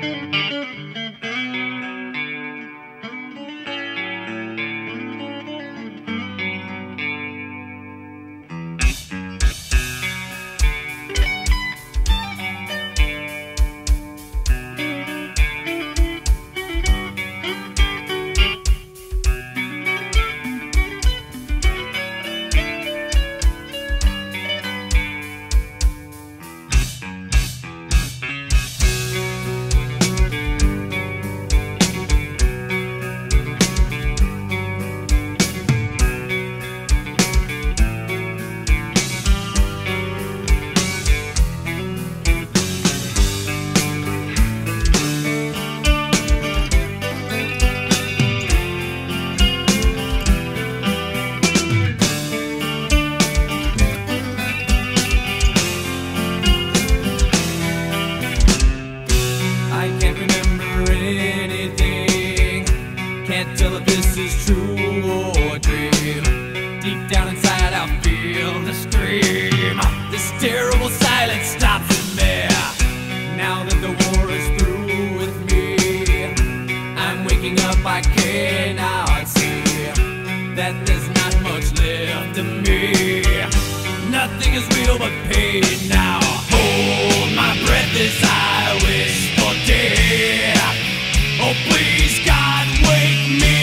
Can't tell if this is true or a dream. Deep down inside I feel the scream. This terrible silence stops in me. Now that the war is through with me, I'm waking up, I cannot see that there's not much left of me. Nothing is real but pain now. Hold my breath as I wish for death. Oh please God, wake me.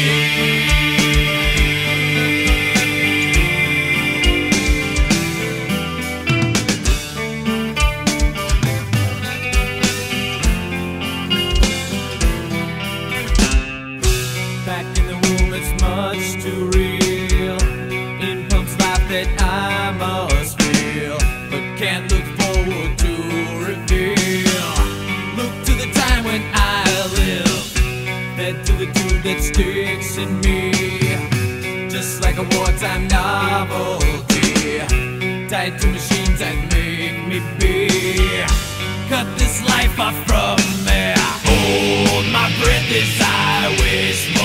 Back in the womb, it's much too real. In pumps life that I must feel, but can't look forward to reveal. Look to the time when I lived, fed to the dude that sticks in me, just like a wartime novelty, tied to machines that make me be. Cut this life off from me. Hold my breath as I wish